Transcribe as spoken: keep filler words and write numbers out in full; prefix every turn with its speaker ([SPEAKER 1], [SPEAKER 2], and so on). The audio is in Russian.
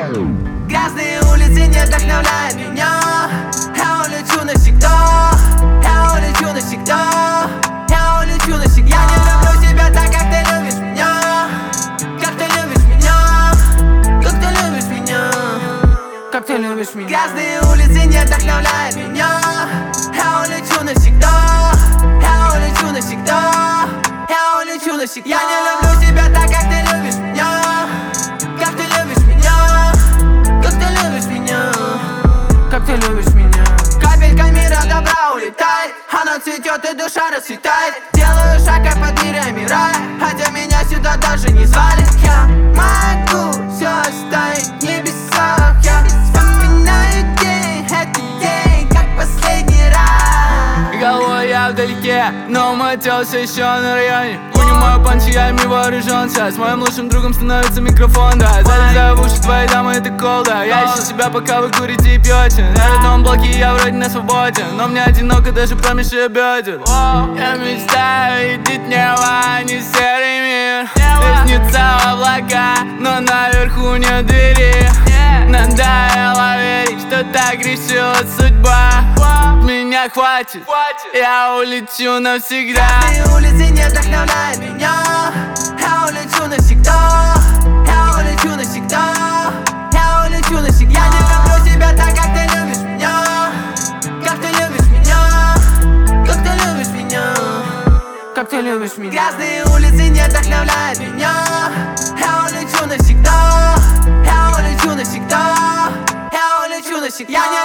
[SPEAKER 1] Грязные улицы не вдохновляют меня. Я улечу навсегда, я улечу навсегда, я улечу навсегда. Я не люблю тебя так, как ты любишь меня, как ты любишь меня, как ты любишь меня, как ты любишь меня. Грязные улицы не вдохновляют меня. Я улечу навсегда, я улечу навсегда, я улечу навсегда. Я не люблю тебя так, как ты любишь меня, как ты любишь меня, как ты любишь меня, как ты любишь меня. Капелька мира добра улетает, она цветет и душа расцветает. Делаю шаг, как под мирами рая, хотя меня сюда даже не звали. Я могу все оставить в небесах. Я вспоминаю день, этот день, как последний раз.
[SPEAKER 2] Головой я вдалеке, но мотел все еще на районе. Понимаю панчи, я ими вооружен. С моим лучшим другом становится микрофон, да. Залезаю в уши твоей дамы, это колда. Я ищу себя, пока вы курите и пьете. На родном блоке я вроде на свободе, но мне одиноко даже промеж бедер. Я мечтаю видеть небо, а не серый мир. Лестница в облака, но наверху нет двери. Надоело верить, что так решила судьба. Меня хватит, я улечу навсегда.
[SPEAKER 1] Грязные улицы не вдохновляют меня. Я улечу навсегда, я улечу навсегда, я улечу навсегда. Я не люблю тебя так, как ты любишь меня, как ты любишь меня, как ты любишь меня, как ты любишь меня. Грязные улицы не вдохновляют меня. Я улечу навсегда, я улечу навсегда, я улечу навсегда. Я не